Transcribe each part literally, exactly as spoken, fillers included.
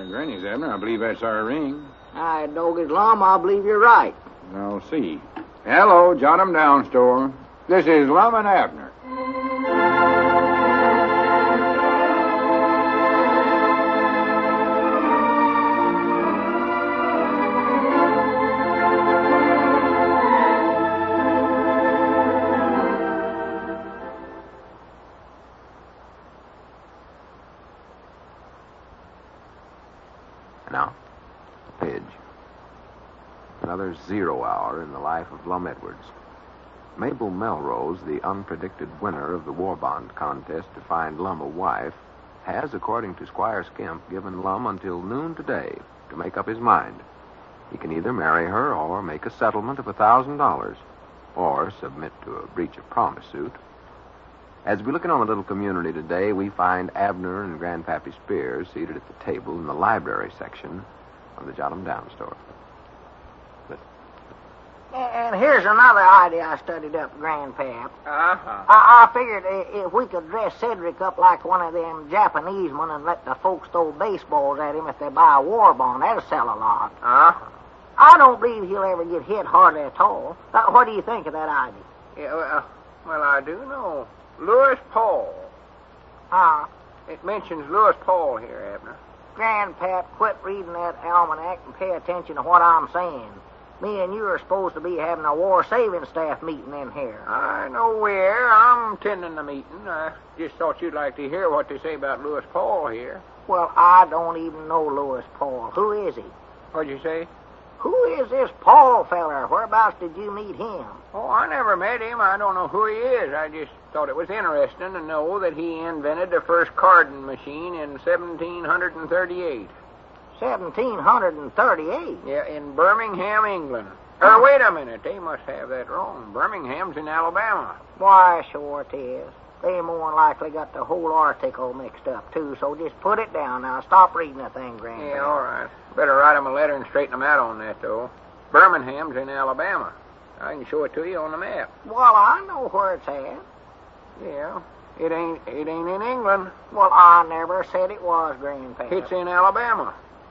granny's, Abner. I believe that's our ring. I dog his lum, I believe you're right. I'll see. Hello, Jot 'em Down store. This is Lum and Abner. Now, Pidge. Another zero hour in the life of Lum Edwards. Mabel Melrose, the unpredicted winner of the war bond contest to find Lum a wife, has, according to Squire Skimp, given Lum until noon today to make up his mind. He can either marry her or make a settlement of a thousand dollars, or submit to a breach of promise suit. As we look in on the little community today, we find Abner and Grandpappy Spears seated at the table in the library section of the Jot 'em Down store. Listen. And here's another idea I studied up, Grandpap. Uh-huh. I, I figured if we could dress Cedric up like one of them Japanese men and let the folks throw baseballs at him if they buy a war bond, that'll sell a lot. Uh-huh. I don't believe he'll ever get hit hardly at all. Uh, what do you think of that idea? Yeah, well, well, I do know. Lewis Paul. Ah. It mentions Lewis Paul here, Abner. Grandpap, quit reading that almanac and pay attention to what I'm saying. Me and you are supposed to be having a war saving staff meeting in here. I know where. I'm attending the meeting. I just thought you'd like to hear what they say about Lewis Paul here. Well, I don't even know Lewis Paul. Who is he? What'd you say? Who is this Paul feller? Whereabouts did you meet him? Oh, I never met him. I don't know who he is. I just thought it was interesting to know that he invented the first carding machine in seventeen thirty-eight. seventeen thirty-eight? Yeah, in Birmingham, England. Or wait a minute. They must have that wrong. Birmingham's in Alabama. Why, sure it is. They more than likely got the whole article mixed up, too, so just put it down now. Stop reading the thing, Grandpa. Yeah, all right. Better write him a letter and straighten him out on that, though. Birmingham's in Alabama. I can show it to you on the map. Well, I know where it's at. Yeah, it ain't it ain't in England. Well, I never said it was, Grandpa. It's in Alabama.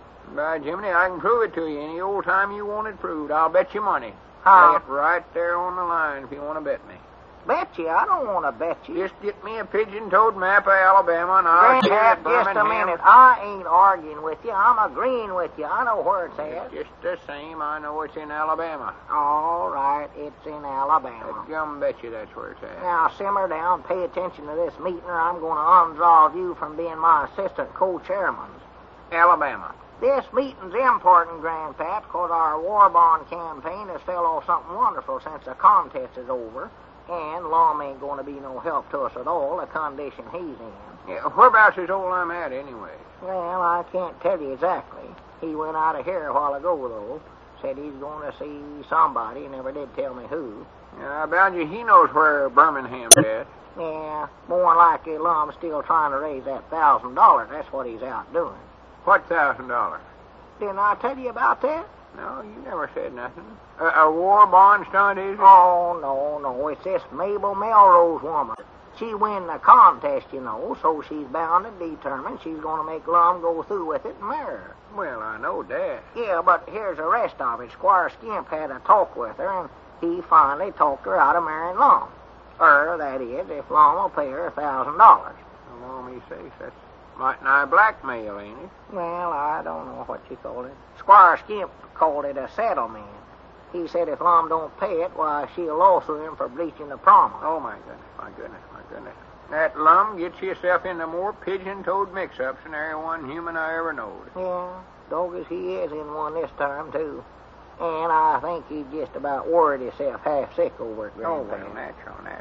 By Jiminy, I can prove it to you any old time you want it proved. I'll bet you money. Huh? Lay it right there on the line if you want to bet me. Bet you? I don't want to bet you. Just get me a pigeon-toed map of Alabama, and I'll see Grandpa, that Birmingham. just a minute. I ain't arguing with you. I'm agreeing with you. I know where it's at. Just the same, I know it's in Alabama. All right, it's in Alabama. I'd gum bet you that's where it's at. Now, simmer down, pay attention to this meeting, or I'm going to undraw you from being my assistant co-chairman. Alabama. This meeting's important, Grandpap, because our war bond campaign has fell off something wonderful since the contest is over, and Lum ain't going to be no help to us at all, the condition he's in. Yeah, whereabouts is old Lum at, anyway? Well, I can't tell you exactly. He went out of here a while ago, though. Said he's going to see somebody, never did tell me who. Yeah, I bound you he knows where Birmingham's at. Yeah, more than likely Lum's still trying to raise that thousand dollars. That's what he's out doing. What thousand dollars? Didn't I tell you about that? No, you never said nothing. A, a war bond stunt, is it? Oh, no, no. It's this Mabel Melrose woman. She win the contest, you know, so she's bound and determined she's going to make Lum go through with it and marry her. Well, I know that. Yeah, but here's the rest of it. Squire Skimp had a talk with her, and he finally talked her out of marrying Lum. Or, that is, if Lum will pay her a thousand dollars. Well, me say, that's might nigh blackmail, ain't it? Well, I don't know what you call it. Squire Skimp called it a settlement. He said if Lum don't pay it, why, she'll lawsuit him for breaching the promise. Oh, my goodness, my goodness, my goodness. That Lum gets yourself into more pigeon-toed mix-ups than every one human I ever knowed. Yeah, dog as he is in one this time, too. And I think he just about worried himself half sick over it, Oh, Grandpa. well, natural, natural.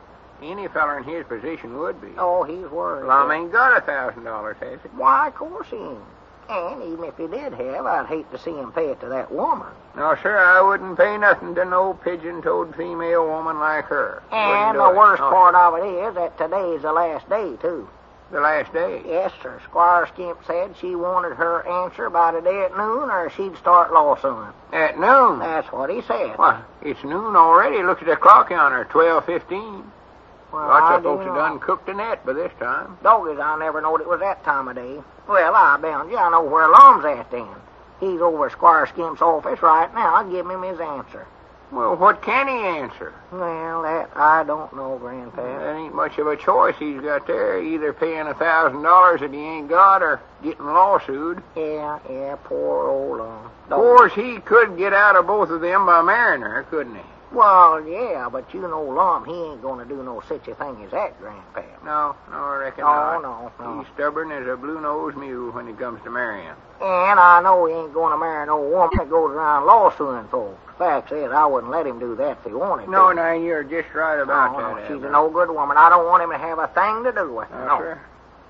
Any feller in his position would be. Oh, he's worried. Lum ain't got a thousand dollars, has he? Why, of course he ain't. And even if he did have, I'd hate to see him pay it to that woman. No, sir, I wouldn't pay nothing to no pigeon-toed female woman like her. And Wouldn't the do worst it. No. part of it is that today's the last day, too. The last day? Yes, sir. Squire Skimp said she wanted her answer by today at noon, or she'd start lawsuing. At noon? That's what he said. Why, it's noon already. Look at the clock yonder, twelve fifteen. Well, Lots I of folks do have know. done cooked the net by this time. Doggies, I never knowed it was that time of day. Well, I bound you, I know where Lum's at then. He's over at Squire Skimp's office right now. I'll give him his answer. Well, what can he answer? Well, that I don't know, Grandpap. That ain't much of a choice he's got there. Either paying a thousand dollars that he ain't got or getting lawsued. Yeah, yeah, poor old Lum. Of course, he could get out of both of them by marrying her, couldn't he? Well, yeah, but you know Lum, he ain't gonna do no such a thing as that, Grandpap. No, no, I reckon No, not. no, no. He's stubborn as a blue-nosed mule when it comes to marrying. And I know he ain't gonna marry no woman that goes around lawsuing folks. Fact is, I wouldn't let him do that if he wanted to. No, now, you're just right about no, that, no, she's Abner. a no good woman. I don't want him to have a thing to do with her. No, No. sir.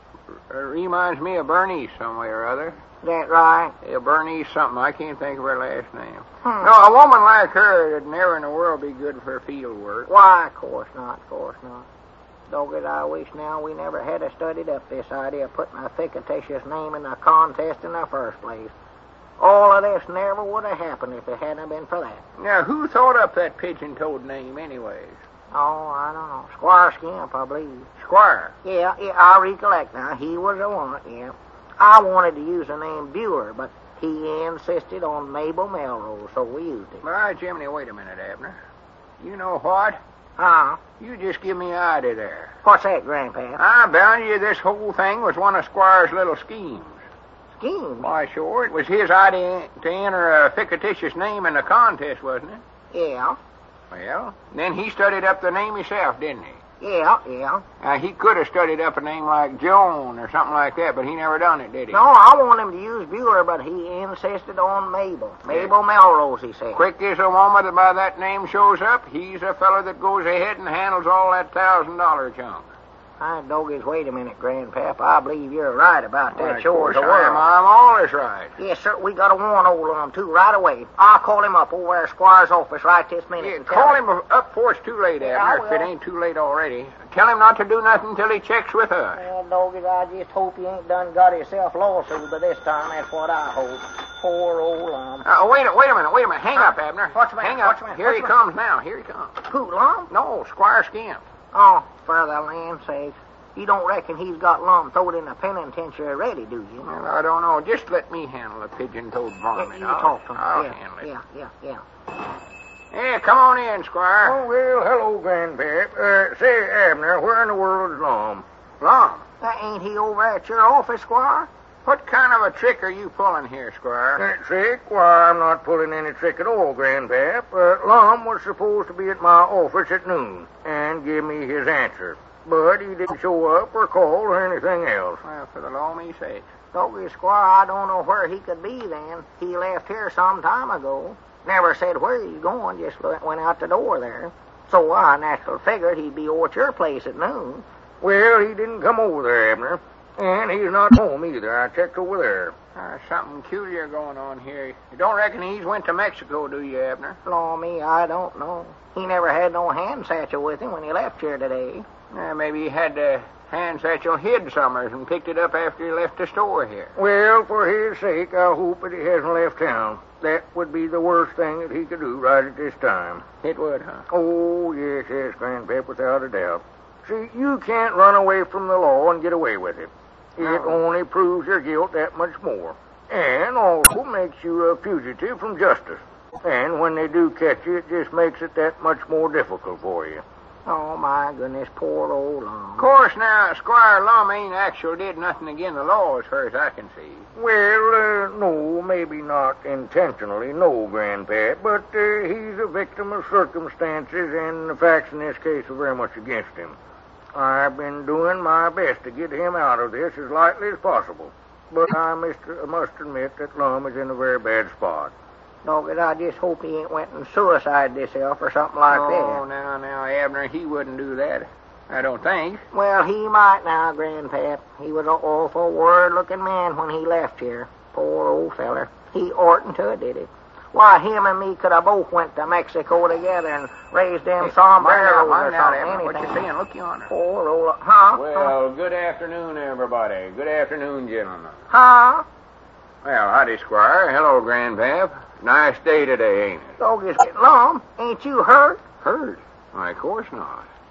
It reminds me of Bernice some way or other. That right? Yeah, Bernice something. I can't think of her last name. Hmm. No, a woman like her would never in the world be good for field work. Why, of course not, of course not. Dogged, I wish now we never had a studied up this idea of putting a fictitious name in the contest in the first place. All of this never would have happened if it hadn't been for that. Now, who thought up that pigeon-toed name anyways? Oh, I don't know. Squire Skimp, I believe. Squire. Yeah, yeah, I recollect now. He was the one, yeah. I wanted to use the name Buer, but he insisted on Mabel Melrose, so we used it. My Jiminy, wait a minute, Abner. You know what? Huh? You just give me an idea there. What's that, Grandpa? I bound you this whole thing was one of Squire's little schemes. Scheme? Why, sure. It was his idea to enter a fictitious name in the contest, wasn't it? Yeah, Well, then he studied up the name himself, didn't he? yeah, yeah. Now, he could have studied up a name like Joan or something like that, but he never done it, did he? No, I want him to use Buer, but he insisted on Mabel. Mabel Melrose, he said. Quick as a woman that by that name shows up, he's a feller that goes ahead and handles all that thousand dollar junk. I doggies, wait a minute, Grandpap. I believe you're right about that. Why, Sure of as course the I am. world. I'm always right. Yes, sir. We got to warn old Lum, too, right away. I'll call him up over at Squire's office right this minute. Yeah, and tell call him up before it's too late, Yeah, Abner, I if it will. ain't too late already. Tell him not to do nothing until he checks with us. Well, doggies, I just hope he ain't done got himself lawsuit by this time. That's what I hope. Poor old Lum. Uh, wait, a, wait a minute, wait a minute. Hang Huh? up, Abner. What's the matter? Hang up. What's the matter? Here What's he the comes now. Here he comes. Who, Lum? No, Squire Skimp. Oh, for the land's sake. You don't reckon he's got Lum throwed in the penitentiary already, do you? Well, I don't know. Just let me handle the pigeon-toed varmint. you I'll, talk to him. I'll yeah, handle it. yeah, yeah, yeah. Yeah, come on in, Squire. Oh, well, hello, Grandpap. Uh, say, Abner, where in the world is Lum? Long. Now, ain't he over at your office, Squire? What kind of a trick are you pulling here, Squire? That trick? Why, I'm not pulling any trick at all, Grandpap. Uh, Lum was supposed to be at my office at noon and give me his answer. But he didn't show up or call or anything else. Well, for the Lomy's sake. Doggy, Squire, I don't know where he could be then. He left here some time ago. Never said where he's going, just went out the door there. So I naturally figured he'd be over at your place at noon. Well, he didn't come over there, Abner. And he's not home either. I checked over there. There's something peculiar going on here. You don't reckon he's went to Mexico, do you, Abner? Law me, I don't know. He never had no hand satchel with him when he left here today. Yeah, maybe he had the hand satchel hid summers and picked it up after he left the store here. Well, for his sake, I hope that he hasn't left town. That would be the worst thing that he could do right at this time. It would, huh? Oh, yes, yes, Grandpap, without a doubt. See, you can't run away from the law and get away with it. It No. only proves your guilt that much more. And also makes you a fugitive from justice. And when they do catch you, it just makes it that much more difficult for you. Oh, my goodness, poor old Lum. Of course, now, Squire Lum ain't actually did nothing against the law as far as I can see. Well, uh, no, maybe not intentionally, no, Grandpap, but uh, he's a victim of circumstances, and the facts in this case are very much against him. I've been doing my best to get him out of this as lightly as possible, but I must, I must admit that Lum is in a very bad spot. Dogged, I just hope he ain't went and suicided himself or something like oh, that. now, now, Abner, he wouldn't do that. I don't think. Well, he might now, Grandpap. He was an awful worried-looking man when he left here. Poor old feller. He oughtn't to have did it. Why, him and me could have both went to Mexico together and raised them Hey, sombreros or mind out, something. Abner. What you anything. saying? Look yonder. Poor old... Huh? Well, good afternoon, everybody. Good afternoon, gentlemen. Huh? Well, howdy, Squire. Hello, Grandpap. Nice day today, ain't it? Doggies, Lum, ain't you hurt? Hurt? Why, of course not.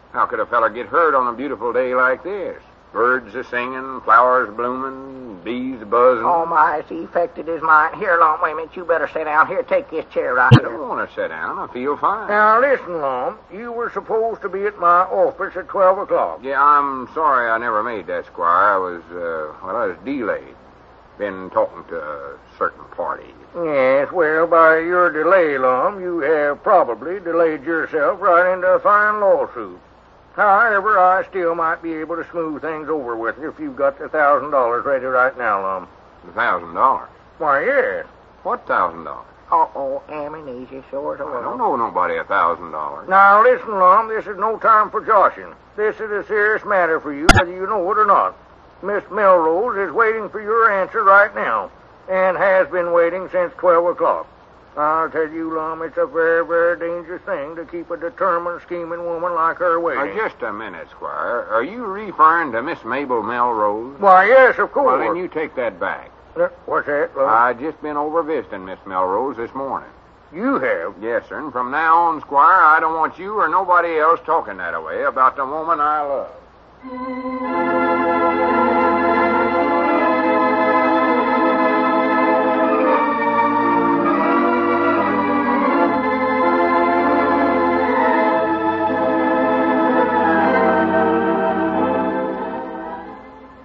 How could a feller get hurt on a beautiful day like this? Birds a singing, flowers blooming, bees buzzing. Oh, my, it's affected his mind. Here, Lum, wait a minute. You better sit down. Here, take this chair right I here. don't want to sit down. I feel fine. Now, listen, Lum. You were supposed to be at my office at twelve o'clock. Yeah, I'm sorry I never made that, Squire. I was, uh, well, I was delayed. Been talking to a certain party. Yes, well, by your delay, Lum, you have probably delayed yourself right into a fine lawsuit. However, I still might be able to smooth things over with you if you've got the thousand dollars ready right now, Lum. A thousand dollars? Why, yes. What thousand dollars? Uh-oh, amnesia, sure as a I don't whirl. know nobody a thousand dollars. Now, listen, Lum, this is no time for joshing. This is a serious matter for you, whether you know it or not. Miss Melrose is waiting for your answer right now, and has been waiting since twelve o'clock. I'll tell you, Lum, it's a very, very dangerous thing to keep a determined, scheming woman like her waiting. Uh, just a minute, Squire. Are you referring to Miss Mabel Melrose? Why, yes, of course. Well, then you take that back. Uh, What's that, Lum? I just been over visiting Miss Melrose this morning. You have? Yes, sir, and from now on, Squire, I don't want you or nobody else talking that way about the woman I love.